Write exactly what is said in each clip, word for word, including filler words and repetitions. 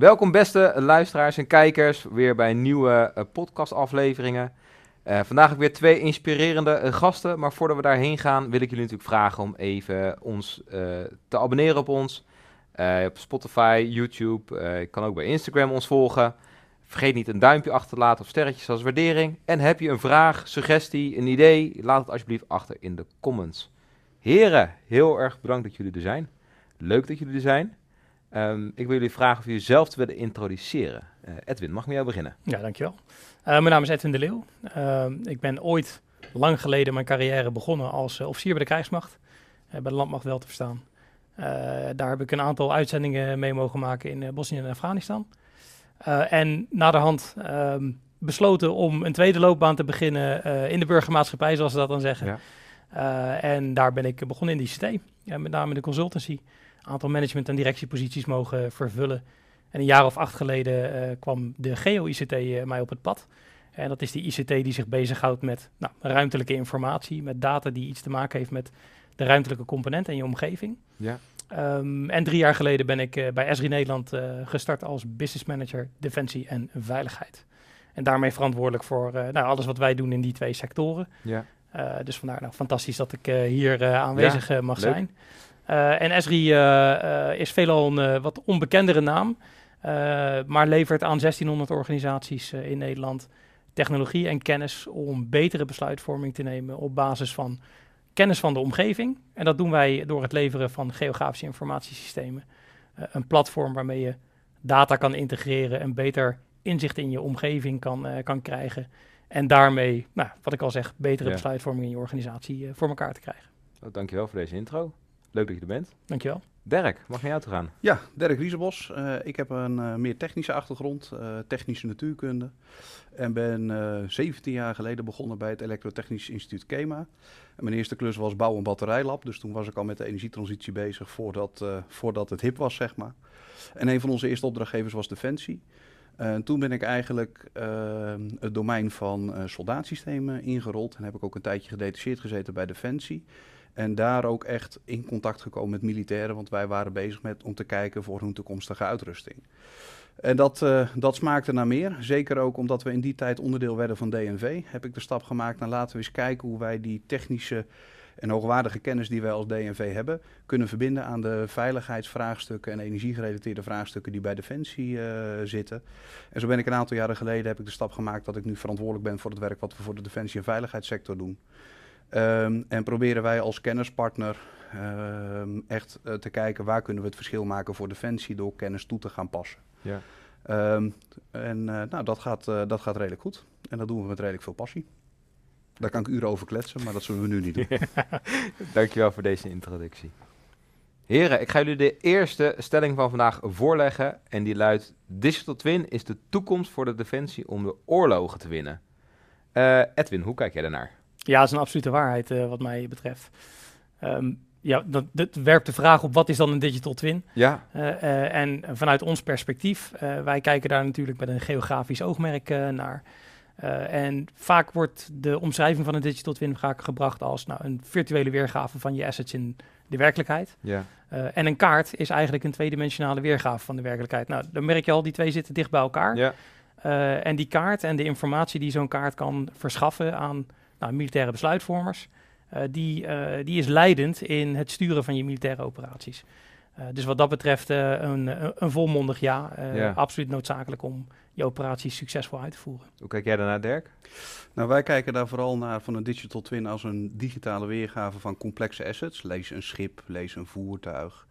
Welkom beste luisteraars en kijkers, weer bij nieuwe uh, podcastafleveringen. Uh, vandaag heb ik weer twee inspirerende uh, gasten, maar voordat we daarheen gaan wil ik jullie natuurlijk vragen om even ons uh, te abonneren op ons. Uh, op Spotify, YouTube, uh, je kan ook bij Instagram ons volgen. Vergeet niet een duimpje achter te laten of sterretjes als waardering. En heb je een vraag, suggestie, een idee, laat het alsjeblieft achter in de comments. Heren, heel erg bedankt dat jullie er zijn. Leuk dat jullie er zijn. Um, ik wil jullie vragen of jullie jezelf te willen introduceren. Uh, Edwin, mag ik met jou beginnen? Ja, dankjewel. Uh, mijn naam is Edwin de Leeuw. Uh, ik ben ooit lang geleden mijn carrière begonnen als uh, officier bij de krijgsmacht. Uh, bij de landmacht wel te verstaan. Uh, daar heb ik een aantal uitzendingen mee mogen maken in uh, Bosnië en Afghanistan. Uh, en naderhand uh, besloten om een tweede loopbaan te beginnen uh, in de burgermaatschappij, zoals ze dat dan zeggen. Ja. Uh, en daar ben ik begonnen in de I C T, uh, met name in de consultancy. Een aantal management- en directieposities mogen vervullen. En een jaar of acht geleden uh, kwam de Geo-I C T uh, mij op het pad. En dat is die I C T die zich bezighoudt met nou, ruimtelijke informatie, met data die iets te maken heeft met de ruimtelijke component en je omgeving. Ja. Um, en drie jaar geleden ben ik uh, bij Esri Nederland uh, gestart als business manager Defensie en Veiligheid. En daarmee verantwoordelijk voor uh, nou, alles wat wij doen in die twee sectoren. Ja. Uh, dus vandaar nou, fantastisch dat ik uh, hier uh, aanwezig ja, uh, mag leuk. zijn. Uh, en Esri uh, uh, is veelal een uh, wat onbekendere naam, uh, maar levert aan zestienhonderd organisaties uh, in Nederland technologie en kennis om betere besluitvorming te nemen op basis van kennis van de omgeving. En dat doen wij door het leveren van geografische informatiesystemen. Uh, een platform waarmee je data kan integreren en beter inzicht in je omgeving kan, uh, kan krijgen. En daarmee, nou, wat ik al zeg, betere ja. besluitvorming in je organisatie uh, voor elkaar te krijgen. Oh, dankjewel voor deze intro. Leuk dat je er bent. Dankjewel. Dirk, mag naar jou toe gaan? Ja, Dirk Riesenbos. Uh, ik heb een uh, meer technische achtergrond, uh, technische natuurkunde. En ben uh, zeventien jaar geleden begonnen bij het Elektrotechnisch Instituut KEMA. En mijn eerste klus was bouw- en batterijlab. Dus toen was ik al met de energietransitie bezig voordat, uh, voordat het hip was, zeg maar. En een van onze eerste opdrachtgevers was Defensie. Uh, toen ben ik eigenlijk uh, het domein van uh, soldaatsystemen ingerold. En heb ik ook een tijdje gedetacheerd gezeten bij Defensie. En daar ook echt in contact gekomen met militairen, want wij waren bezig met om te kijken voor hun toekomstige uitrusting. En dat, uh, dat smaakte naar meer. Zeker ook omdat we in die tijd onderdeel werden van D N V. Heb ik de stap gemaakt naar laten we eens kijken hoe wij die technische en hoogwaardige kennis die wij als D N V hebben, kunnen verbinden aan de veiligheidsvraagstukken en energiegerelateerde vraagstukken die bij Defensie uh, zitten. En zo ben ik een aantal jaren geleden heb ik de stap gemaakt dat ik nu verantwoordelijk ben voor het werk wat we voor de Defensie- en veiligheidssector doen. Um, en proberen wij als kennispartner um, echt uh, te kijken waar kunnen we het verschil maken voor Defensie door kennis toe te gaan passen. Ja. Um, en uh, nou, dat gaat, uh, dat gaat redelijk goed. En dat doen we met redelijk veel passie. Daar kan ik uren over kletsen, maar dat zullen we nu niet doen. Dankjewel voor deze introductie. Heren, ik ga jullie de eerste stelling van vandaag voorleggen. En die luidt: Digital Twin is de toekomst voor de Defensie om de oorlogen te winnen. Uh, Edwin, hoe kijk jij daarnaar? Ja, dat is een absolute waarheid uh, wat mij betreft. Um, ja, dat, dat werpt de vraag op wat is dan een digital twin? Ja. Uh, uh, en vanuit ons perspectief, uh, wij kijken daar natuurlijk met een geografisch oogmerk uh, naar. Uh, en vaak wordt de omschrijving van een digital twin vaak gebracht als nou, een virtuele weergave van je assets in de werkelijkheid. Ja. Uh, en een kaart is eigenlijk een tweedimensionale weergave van de werkelijkheid. Nou, dan merk je al, die twee zitten dicht bij elkaar. Ja. Uh, en die kaart en de informatie die zo'n kaart kan verschaffen aan Nou, militaire besluitvormers, uh, die, uh, die is leidend in het sturen van je militaire operaties. Uh, dus wat dat betreft uh, een, een volmondig ja, uh, ja, absoluut noodzakelijk om je operaties succesvol uit te voeren. Hoe kijk jij daarnaar, Dirk? Nou, wij kijken daar vooral naar van een digital twin als een digitale weergave van complexe assets. Lees een schip, lees een voertuig.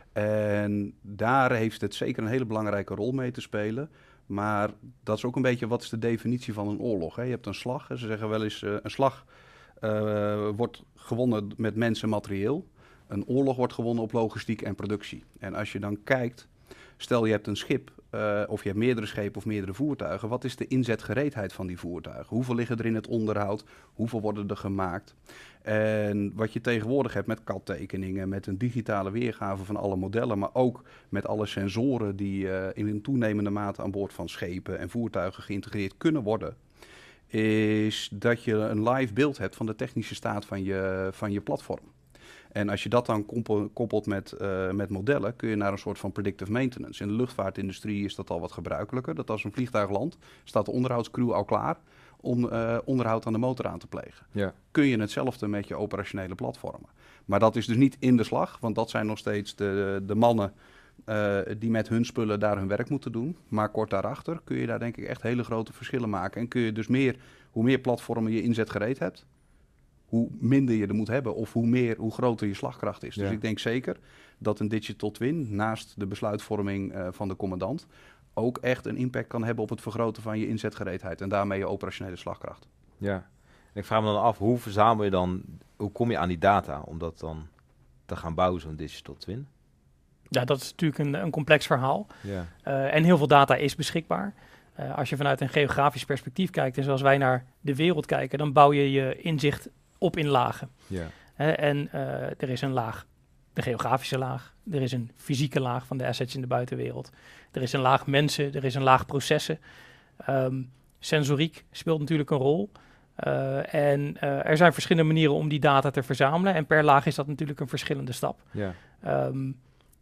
En daar heeft het zeker een hele belangrijke rol mee te spelen. Maar dat is ook een beetje, wat is de definitie van een oorlog? Hè? Je hebt een slag, hè? Ze zeggen wel eens, uh, een slag uh, wordt gewonnen met mensen en materieel. Een oorlog wordt gewonnen op logistiek en productie. En als je dan kijkt, stel je hebt een schip, uh, of je hebt meerdere schepen of meerdere voertuigen. Wat is de inzetgereedheid van die voertuigen? Hoeveel liggen er in het onderhoud? Hoeveel worden er gemaakt? En wat je tegenwoordig hebt met C A D-tekeningen, met een digitale weergave van alle modellen, maar ook met alle sensoren die uh, in een toenemende mate aan boord van schepen en voertuigen geïntegreerd kunnen worden, is dat je een live beeld hebt van de technische staat van je, van je platform. En als je dat dan koppel, koppelt met, uh, met modellen, kun je naar een soort van predictive maintenance. In de luchtvaartindustrie is dat al wat gebruikelijker. Dat als een vliegtuig landt, staat de onderhoudscrew al klaar om uh, onderhoud aan de motor aan te plegen. Ja. Kun je hetzelfde met je operationele platformen. Maar dat is dus niet in de slag, want dat zijn nog steeds de, de mannen uh, die met hun spullen daar hun werk moeten doen. Maar kort daarachter kun je daar denk ik echt hele grote verschillen maken. En kun je dus meer, hoe meer platformen je inzetgereed hebt, hoe minder je er moet hebben of hoe, meer, hoe groter je slagkracht is. Ja. Dus ik denk zeker dat een digital twin naast de besluitvorming uh, van de commandant ook echt een impact kan hebben op het vergroten van je inzetgereedheid en daarmee je operationele slagkracht. Ja, en ik vraag me dan af, hoe verzamel je dan, hoe kom je aan die data om dat dan te gaan bouwen, zo'n digital twin? Ja, dat is natuurlijk een, een complex verhaal. Ja. Uh, en heel veel data is beschikbaar. Uh, als je vanuit een geografisch perspectief kijkt, en zoals wij naar de wereld kijken, dan bouw je je inzicht op in lagen. Ja. Uh, en uh, er is een laag, de geografische laag. Er is een fysieke laag van de assets in de buitenwereld. Er is een laag mensen, er is een laag processen. Um, sensoriek speelt natuurlijk een rol. Uh, en uh, er zijn verschillende manieren om die data te verzamelen. En per laag is dat natuurlijk een verschillende stap. Ja. Um,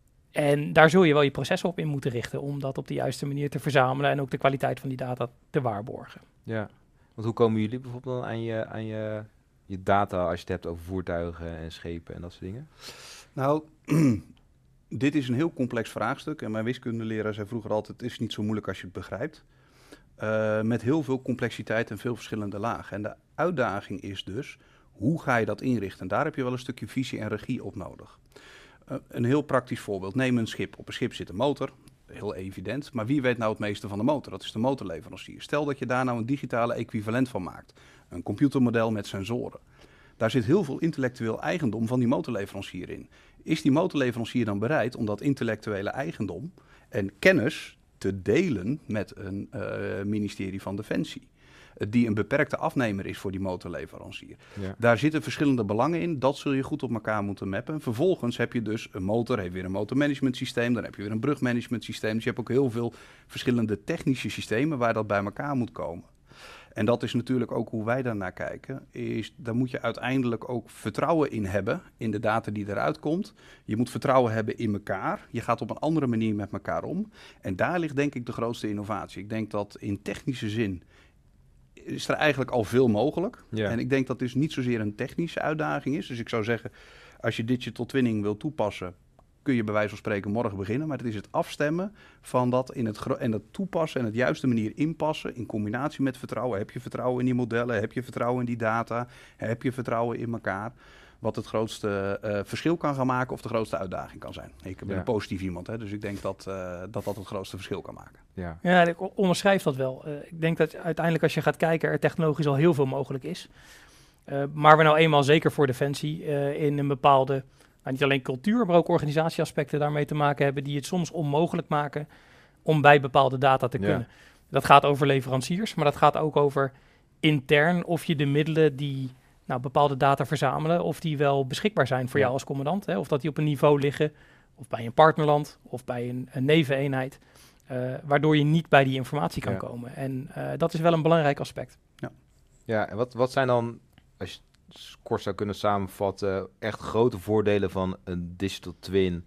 en daar zul je wel je processen op in moeten richten om dat op de juiste manier te verzamelen en ook de kwaliteit van die data te waarborgen. Ja, want hoe komen jullie bijvoorbeeld dan aan je, aan je, je data als je het hebt over voertuigen en schepen en dat soort dingen? Nou, dit is een heel complex vraagstuk en mijn wiskundeleraar zei vroeger altijd, het is niet zo moeilijk als je het begrijpt. Uh, met heel veel complexiteit en veel verschillende lagen. En de uitdaging is dus, hoe ga je dat inrichten? En daar heb je wel een stukje visie en regie op nodig. Uh, een heel praktisch voorbeeld. Neem een schip. Op een schip zit een motor. Heel evident. Maar wie weet nou het meeste van de motor? Dat is de motorleverancier. Stel dat je daar nou een digitale equivalent van maakt. Een computermodel met sensoren. Daar zit heel veel intellectueel eigendom van die motorleverancier in. Is die motorleverancier dan bereid om dat intellectuele eigendom en kennis te delen met een uh, ministerie van Defensie, uh, die een beperkte afnemer is voor die motorleverancier. Ja. Daar zitten verschillende belangen in, dat zul je goed op elkaar moeten mappen. Vervolgens heb je dus een motor, heeft weer een motormanagement systeem, dan heb je weer een brugmanagement systeem, dus je hebt ook heel veel verschillende technische systemen waar dat bij elkaar moet komen. En dat is natuurlijk ook hoe wij daarnaar kijken, is daar moet je uiteindelijk ook vertrouwen in hebben, in de data die eruit komt. Je moet vertrouwen hebben in elkaar. Je gaat op een andere manier met elkaar om. En daar ligt denk ik de grootste innovatie. Ik denk dat in technische zin is er eigenlijk al veel mogelijk. Ja. En ik denk dat dit niet zozeer een technische uitdaging is. Dus ik zou zeggen, als je digital twinning wil toepassen, kun je bij wijze van spreken morgen beginnen. Maar het is het afstemmen van dat in het gro- en het toepassen en het juiste manier inpassen in combinatie met vertrouwen. Heb je vertrouwen in die modellen? Heb je vertrouwen in die data? Heb je vertrouwen in elkaar? Wat het grootste uh, verschil kan gaan maken of de grootste uitdaging kan zijn. Ik ben Ja. een positief iemand, hè, dus ik denk dat, uh, dat dat het grootste verschil kan maken. Ja. Ja, ik onderschrijf dat wel. Uh, ik denk dat uiteindelijk als je gaat kijken er technologisch al heel veel mogelijk is. Uh, maar we nou eenmaal zeker voor Defensie uh, in een bepaalde, nou, niet alleen cultuur, maar ook organisatieaspecten daarmee te maken hebben die het soms onmogelijk maken om bij bepaalde data te Ja. kunnen. Dat gaat over leveranciers, maar dat gaat ook over intern of je de middelen die nou, bepaalde data verzamelen, of die wel beschikbaar zijn voor Ja. jou als commandant. Hè? Of dat die op een niveau liggen, of bij een partnerland, of bij een, een neveneenheid, uh, waardoor je niet bij die informatie kan Ja. komen. En uh, dat is wel een belangrijk aspect. Ja, en wat, wat zijn dan, als je het kort zou kunnen samenvatten, echt grote voordelen van een digital twin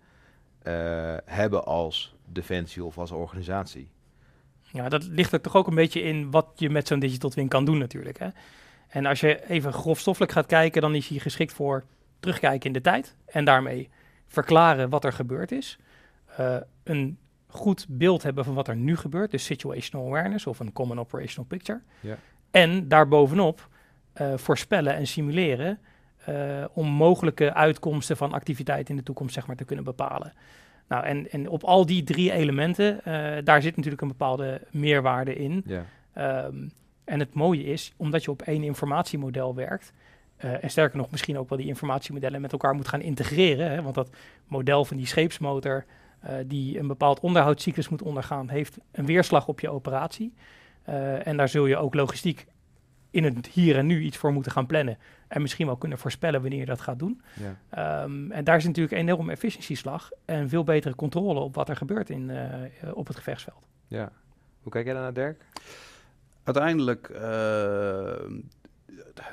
uh, hebben als Defensie of als organisatie? Ja, dat ligt er toch ook een beetje in wat je met zo'n digital twin kan doen natuurlijk. Hè? En als je even grofstoffelijk gaat kijken, dan is hij geschikt voor terugkijken in de tijd en daarmee verklaren wat er gebeurd is. Uh, een goed beeld hebben van wat er nu gebeurt, dus situational awareness of een common operational picture. Ja. En daarbovenop uh, voorspellen en simuleren uh, om mogelijke uitkomsten van activiteiten in de toekomst zeg maar, te kunnen bepalen. Nou, en, en op al die drie elementen, uh, daar zit natuurlijk een bepaalde meerwaarde in. Ja. Um, en het mooie is, omdat je op één informatiemodel werkt, uh, en sterker nog misschien ook wel die informatiemodellen met elkaar moet gaan integreren, hè, want dat model van die scheepsmotor uh, die een bepaald onderhoudscyclus moet ondergaan, heeft een weerslag op je operatie. Uh, en daar zul je ook logistiek in het hier en nu iets voor moeten gaan plannen en misschien wel kunnen voorspellen wanneer je dat gaat doen. Ja. Um, en daar is natuurlijk een enorme efficiëntieslag en veel betere controle op wat er gebeurt in, uh, op het gevechtsveld. Ja. Hoe kijk jij daar naar, Dirk? Uiteindelijk, uh,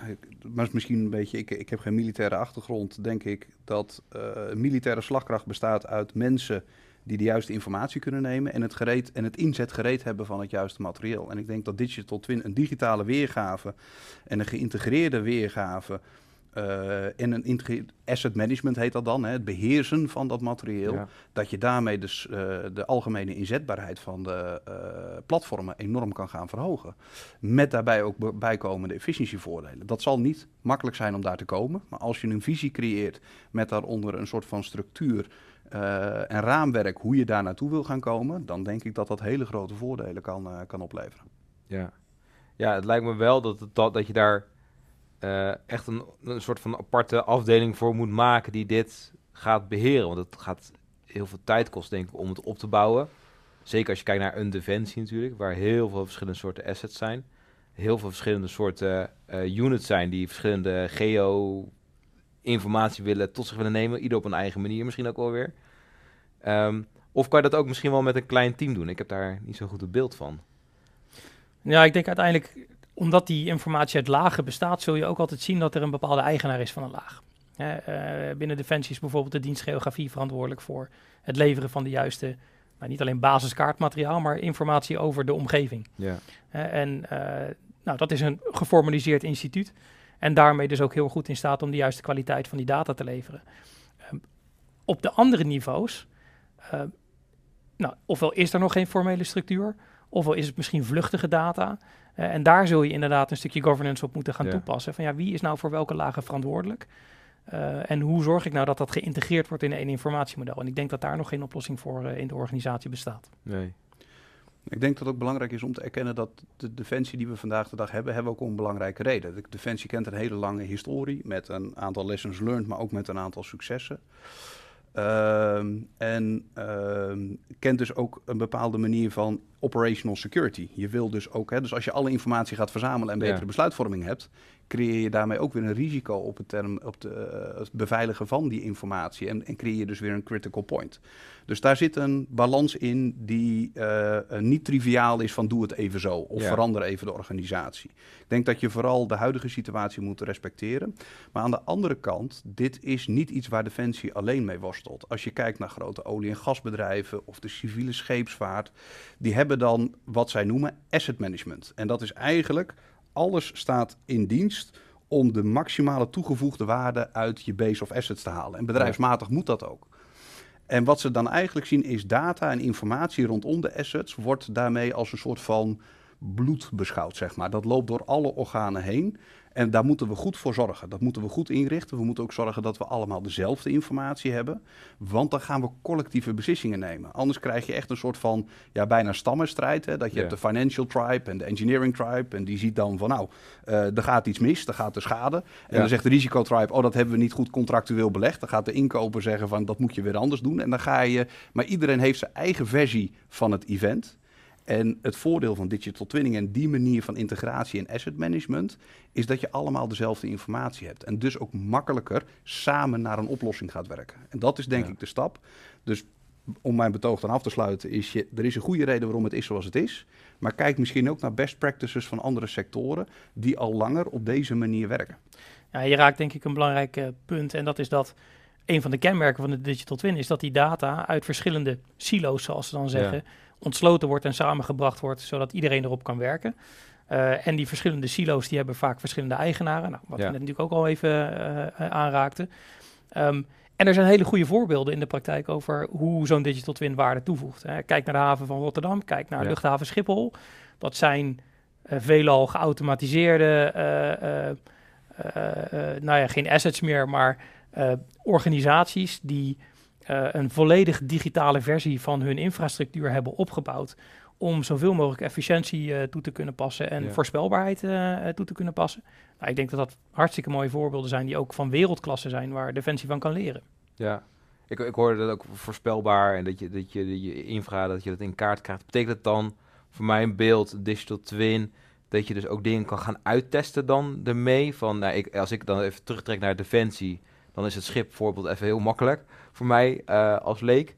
maar is misschien een beetje, ik, ik heb geen militaire achtergrond, denk ik dat uh, militaire slagkracht bestaat uit mensen die de juiste informatie kunnen nemen en het, gereed, en het inzet gereed hebben van het juiste materieel. En ik denk dat Digital Twin een digitale weergave en een geïntegreerde weergave uh, en een integreerd asset management heet dat dan, hè, het beheersen van dat materieel, ja. dat je daarmee dus uh, de algemene inzetbaarheid van de uh, platformen enorm kan gaan verhogen. Met daarbij ook bijkomende efficiëntievoordelen. Dat zal niet makkelijk zijn om daar te komen, maar als je een visie creëert met daaronder een soort van structuur Uh, en raamwerk hoe je daar naartoe wil gaan komen, dan denk ik dat dat hele grote voordelen kan, uh, kan opleveren. Ja. ja, het lijkt me wel dat, het, dat, dat je daar uh, echt een, een soort van aparte afdeling voor moet maken die dit gaat beheren. Want het gaat heel veel tijd kosten, denk ik, om het op te bouwen. Zeker als je kijkt naar een defensie natuurlijk, waar heel veel verschillende soorten assets zijn. Heel veel verschillende soorten uh, units zijn die verschillende geo... informatie willen, tot zich willen nemen. Ieder op een eigen manier misschien ook wel weer. Um, of kan je dat ook misschien wel met een klein team doen? Ik heb daar niet zo goed het beeld van. Ja, ik denk uiteindelijk, omdat die informatie uit lagen bestaat, zul je ook altijd zien dat er een bepaalde eigenaar is van een laag. Hè, uh, binnen Defensie is bijvoorbeeld de dienst geografie verantwoordelijk voor het leveren van de juiste, nou, niet alleen basiskaartmateriaal, maar informatie over de omgeving. Ja. Uh, en uh, nou, dat is een geformaliseerd instituut. En daarmee dus ook heel goed in staat om de juiste kwaliteit van die data te leveren. Um, op de andere niveaus, uh, nou, ofwel is er nog geen formele structuur, ofwel is het misschien vluchtige data. Uh, en daar zul je inderdaad een stukje governance op moeten gaan ja. toepassen. Van ja, wie is nou voor welke lagen verantwoordelijk? Uh, en hoe zorg ik nou dat dat geïntegreerd wordt in één informatiemodel? En ik denk dat daar nog geen oplossing voor uh, in de organisatie bestaat. Nee. Ik denk dat het ook belangrijk is om te erkennen dat de Defensie die we vandaag de dag hebben, hebben we ook om een belangrijke reden. De Defensie kent een hele lange historie met een aantal lessons learned, maar ook met een aantal successen. Uh, en uh, kent dus ook een bepaalde manier van operational security. Je wil dus ook, hè, dus als je alle informatie gaat verzamelen en betere ja. besluitvorming hebt, creëer je daarmee ook weer een risico op het, term, op de, uh, het beveiligen van die informatie en, en creëer je dus weer een critical point. Dus daar zit een balans in die uh, niet triviaal is van doe het even zo of ja. verander even de organisatie. Ik denk dat je vooral de huidige situatie moet respecteren. Maar aan de andere kant, dit is niet iets waar Defensie alleen mee worstelt. Als je kijkt naar grote olie- en gasbedrijven of de civiele scheepsvaart, die hebben dan wat zij noemen asset management. En dat is eigenlijk, alles staat in dienst om de maximale toegevoegde waarde uit je base of assets te halen. En bedrijfsmatig moet dat ook. En wat ze dan eigenlijk zien is data en informatie rondom de assets wordt daarmee als een soort van bloed beschouwd, zeg maar. Dat loopt door alle organen heen. En daar moeten we goed voor zorgen. Dat moeten we goed inrichten. We moeten ook zorgen dat we allemaal dezelfde informatie hebben. Want dan gaan we collectieve beslissingen nemen. Anders krijg je echt een soort van, ja, bijna stammenstrijd. Hè? Dat je ja. hebt de financial tribe en de engineering tribe. En die ziet dan van, nou, uh, er gaat iets mis. Er gaat er schade. En ja. dan zegt de risico tribe, oh, dat hebben we niet goed contractueel belegd. Dan gaat de inkoper zeggen van, dat moet je weer anders doen. En dan ga je, maar iedereen heeft zijn eigen versie van het event. En het voordeel van digital twinning en die manier van integratie en asset management is dat je allemaal dezelfde informatie hebt. En dus ook makkelijker samen naar een oplossing gaat werken. En dat is denk ja. ik de stap. Dus om mijn betoog dan af te sluiten, is je, er is een goede reden waarom het is zoals het is. Maar kijk misschien ook naar best practices van andere sectoren die al langer op deze manier werken. Ja, je raakt denk ik een belangrijk uh, punt en dat is dat een van de kenmerken van de digital twin is dat die data uit verschillende silo's, zoals ze dan zeggen, ja. ontsloten wordt en samengebracht wordt, zodat iedereen erop kan werken. Uh, en die verschillende silo's die hebben vaak verschillende eigenaren, nou, wat ja. we net natuurlijk ook al even uh, aanraakten. Um, en er zijn hele goede voorbeelden in de praktijk over hoe zo'n digital twin waarde toevoegt. Hè. Kijk naar de haven van Rotterdam, kijk naar ja. luchthaven Schiphol. Dat zijn uh, veelal geautomatiseerde, uh, uh, uh, uh, nou ja, geen assets meer, maar uh, organisaties die uh, een volledig digitale versie van hun infrastructuur hebben opgebouwd om zoveel mogelijk efficiëntie uh, toe te kunnen passen en ja. voorspelbaarheid uh, toe te kunnen passen. Nou, ik denk dat dat hartstikke mooie voorbeelden zijn die ook van wereldklasse zijn waar Defensie van kan leren. Ja, ik, ik hoorde dat ook voorspelbaar en dat je, dat je je infra, dat je dat in kaart krijgt. Betekent het dan voor mij een beeld, digital twin, dat je dus ook dingen kan gaan uittesten dan ermee? Van, nou, ik, als ik dan even terugtrek naar Defensie, dan is het schip bijvoorbeeld even heel makkelijk voor mij uh, als leek.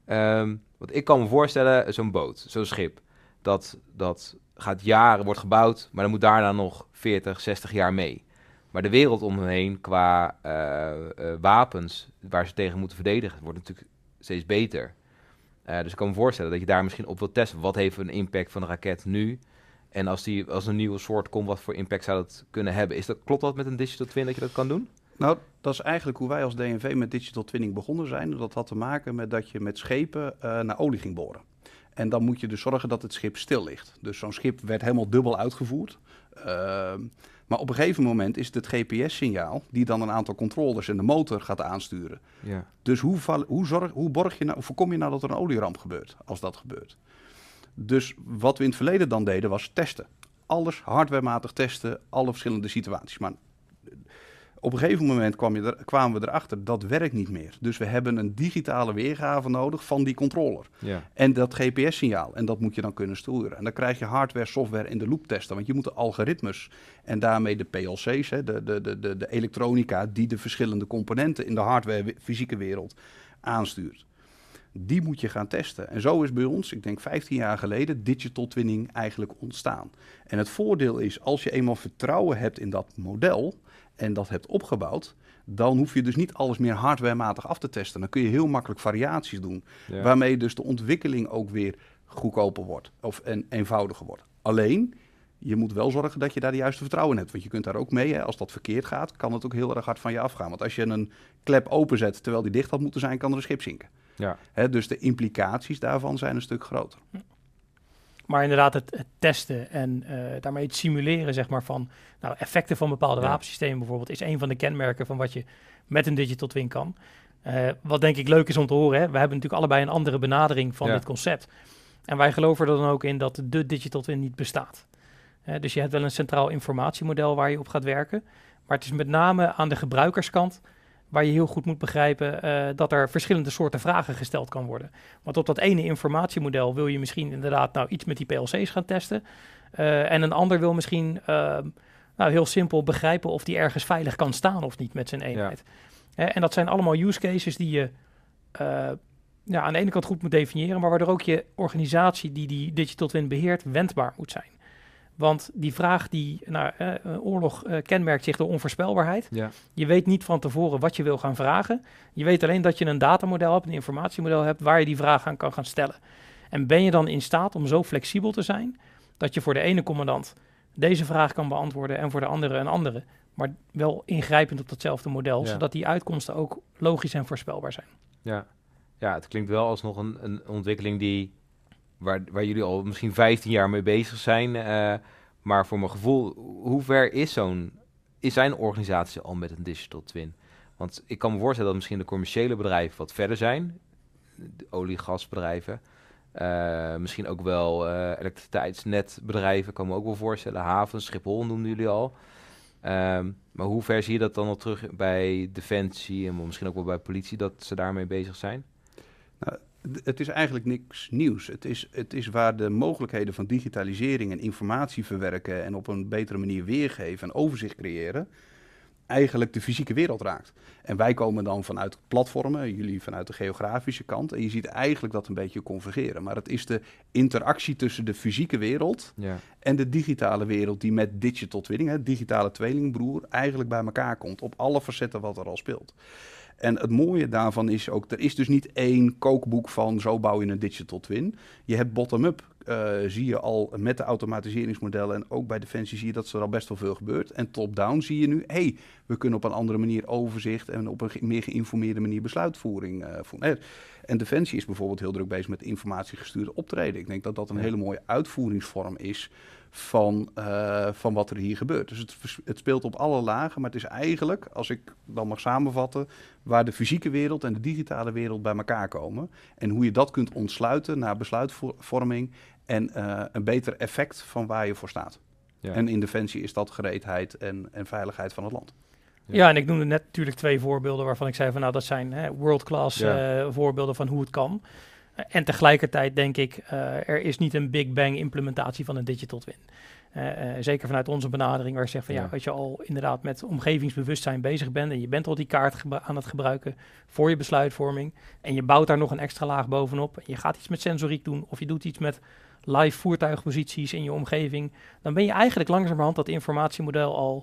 Um, want ik kan me voorstellen, zo'n boot, zo'n schip, dat, dat gaat jaren, wordt gebouwd, maar dan moet daarna nog veertig, zestig jaar mee. Maar de wereld om hen heen qua uh, uh, wapens waar ze tegen moeten verdedigen, wordt natuurlijk steeds beter. Uh, dus ik kan me voorstellen dat je daar misschien op wilt testen. Wat heeft een impact van een raket nu? En als, die, als een nieuwe soort komt, wat voor impact zou dat kunnen hebben? Is dat, klopt dat met een digital twin dat je dat kan doen? Nou, dat is eigenlijk hoe wij als D N V met digital twinning begonnen zijn. Dat had te maken met dat je met schepen uh, naar olie ging boren. En dan moet je dus zorgen dat het schip stil ligt. Dus zo'n schip werd helemaal dubbel uitgevoerd. Uh, maar op een gegeven moment is het het G P S-signaal die dan een aantal controllers en de motor gaat aansturen. Ja. Dus hoe, val, hoe, zorg, hoe, borg je nou, hoe voorkom je nou dat er een olieramp gebeurt als dat gebeurt? Dus wat we in het verleden dan deden was testen. Alles hardwarematig testen, alle verschillende situaties. Maar op een gegeven moment kwam je er, kwamen we erachter, dat werkt niet meer. Dus we hebben een digitale weergave nodig van die controller. Ja. En dat G P S-signaal. En dat moet je dan kunnen sturen. En dan krijg je hardware, software in de loop testen. Want je moet de algoritmes en daarmee de P L C's, hè, de, de, de, de, de elektronica die de verschillende componenten in de hardware fysieke wereld aanstuurt. Die moet je gaan testen. En zo is bij ons, ik denk vijftien jaar geleden, digital twinning eigenlijk ontstaan. En het voordeel is, als je eenmaal vertrouwen hebt in dat model en dat hebt opgebouwd, dan hoef je dus niet alles meer hardwarematig af te testen. Dan kun je heel makkelijk variaties doen, ja. waarmee dus de ontwikkeling ook weer goedkoper wordt of en eenvoudiger wordt. Alleen, je moet wel zorgen dat je daar de juiste vertrouwen in hebt. Want je kunt daar ook mee, hè, als dat verkeerd gaat, kan het ook heel erg hard van je afgaan. Want als je een klep openzet terwijl die dicht had moeten zijn, kan er een schip zinken. Ja. Hè, dus de implicaties daarvan zijn een stuk groter. Maar inderdaad, het, het testen en uh, daarmee het simuleren zeg maar, van nou, effecten van bepaalde ja. wapensystemen bijvoorbeeld, is een van de kenmerken van wat je met een digital twin kan. Uh, wat denk ik leuk is om te horen, hè? We hebben natuurlijk allebei een andere benadering van ja. dit concept. En wij geloven er dan ook in dat de digital twin niet bestaat. Uh, dus je hebt wel een centraal informatiemodel waar je op gaat werken. Maar het is met name aan de gebruikerskant waar je heel goed moet begrijpen uh, dat er verschillende soorten vragen gesteld kan worden. Want op dat ene informatiemodel wil je misschien inderdaad nou iets met die P L C's gaan testen. Uh, en een ander wil misschien uh, nou, heel simpel begrijpen of die ergens veilig kan staan of niet met zijn eenheid. Ja. Uh, en dat zijn allemaal use cases die je uh, ja, aan de ene kant goed moet definiëren, maar waardoor ook je organisatie die die digital twin beheert wendbaar moet zijn. Want die vraag, die, nou, eh, oorlog uh, kenmerkt zich door onvoorspelbaarheid. Ja. Je weet niet van tevoren wat je wil gaan vragen. Je weet alleen dat je een datamodel hebt, een informatiemodel hebt, waar je die vraag aan kan gaan stellen. En ben je dan in staat om zo flexibel te zijn, dat je voor de ene commandant deze vraag kan beantwoorden en voor de andere een andere, maar wel ingrijpend op datzelfde model, ja. zodat die uitkomsten ook logisch en voorspelbaar zijn. Ja, ja het klinkt wel als nog een, een ontwikkeling die... Waar, waar jullie al misschien vijftien jaar mee bezig zijn. Uh, maar voor mijn gevoel, hoe ver is zo'n... Is zijn organisatie al met een digital twin? Want ik kan me voorstellen dat misschien de commerciële bedrijven wat verder zijn. De olie- en gasbedrijven. Uh, misschien ook wel uh, elektriciteitsnetbedrijven, kan me ook wel voorstellen. Havens, Schiphol noemden jullie al. Um, maar hoe ver zie je dat dan al terug bij Defensie en misschien ook wel bij politie, dat ze daarmee bezig zijn? Nou, het is eigenlijk niks nieuws. Het is, het is waar de mogelijkheden van digitalisering en informatie verwerken en op een betere manier weergeven en overzicht creëren, eigenlijk de fysieke wereld raakt. En wij komen dan vanuit platformen, jullie vanuit de geografische kant, en je ziet eigenlijk dat een beetje convergeren. Maar het is de interactie tussen de fysieke wereld ja. en de digitale wereld die met digital twinning, het digitale tweelingbroer, eigenlijk bij elkaar komt op alle facetten wat er al speelt. En het mooie daarvan is ook, er is dus niet één kookboek van zo bouw je een digital twin. Je hebt bottom-up, uh, zie je al met de automatiseringsmodellen en ook bij Defensie zie je dat er al best wel veel gebeurt. En top-down zie je nu, hé, hey, we kunnen op een andere manier overzicht en op een ge- meer geïnformeerde manier besluitvoering uh, voeren. En Defensie is bijvoorbeeld heel druk bezig met informatiegestuurde optreden. Ik denk dat dat een hele mooie uitvoeringsvorm is van, uh, van wat er hier gebeurt. Dus het, het speelt op alle lagen, maar het is eigenlijk, als ik dan mag samenvatten, waar de fysieke wereld en de digitale wereld bij elkaar komen. En hoe je dat kunt ontsluiten naar besluitvorming en uh, een beter effect van waar je voor staat. Ja. En in Defensie is dat gereedheid en, en veiligheid van het land. Ja. ja, en ik noemde net natuurlijk twee voorbeelden waarvan ik zei van nou dat zijn hè, world-class ja. uh, voorbeelden van hoe het kan. Uh, en tegelijkertijd denk ik, uh, er is niet een big bang implementatie van een digital twin. Uh, uh, zeker vanuit onze benadering waar je zegt van ja. ja, als je al inderdaad met omgevingsbewustzijn bezig bent en je bent al die kaart gebru- aan het gebruiken voor je besluitvorming en je bouwt daar nog een extra laag bovenop en je gaat iets met sensoriek doen of je doet iets met live voertuigposities in je omgeving, dan ben je eigenlijk langzamerhand dat informatiemodel al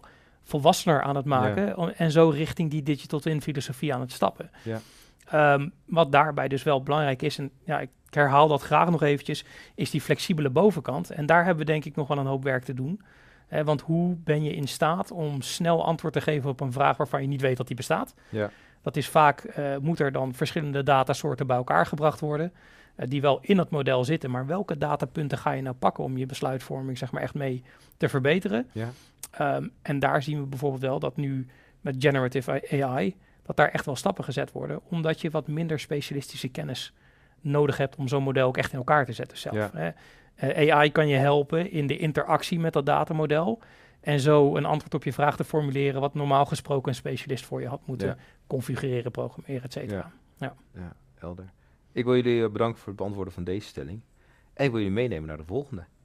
volwassener aan het maken. Ja. om- En zo richting die digital twin filosofie aan het stappen. Ja. Ehm, wat daarbij dus wel belangrijk is, en ja, ik herhaal dat graag nog eventjes, is die flexibele bovenkant. En daar hebben we denk ik nog wel een hoop werk te doen. Eh, want hoe ben je in staat om snel antwoord te geven op een vraag waarvan je niet weet dat die bestaat? Ja. Dat is vaak, uh, moet er dan verschillende datasoorten bij elkaar gebracht worden, uh, die wel in het model zitten. Maar welke datapunten ga je nou pakken om je besluitvorming zeg maar echt mee te verbeteren? Ja. Um, en daar zien we bijvoorbeeld wel dat nu met generative A I, dat daar echt wel stappen gezet worden, omdat je wat minder specialistische kennis nodig hebt om zo'n model ook echt in elkaar te zetten zelf. Ja. Hè. Uh, A I kan je helpen in de interactie met dat datamodel en zo een antwoord op je vraag te formuleren wat normaal gesproken een specialist voor je had moeten Ja. configureren, programmeren, et cetera. Ja. Ja, helder. Ik wil jullie bedanken voor het beantwoorden van deze stelling. En ik wil jullie meenemen naar de volgende.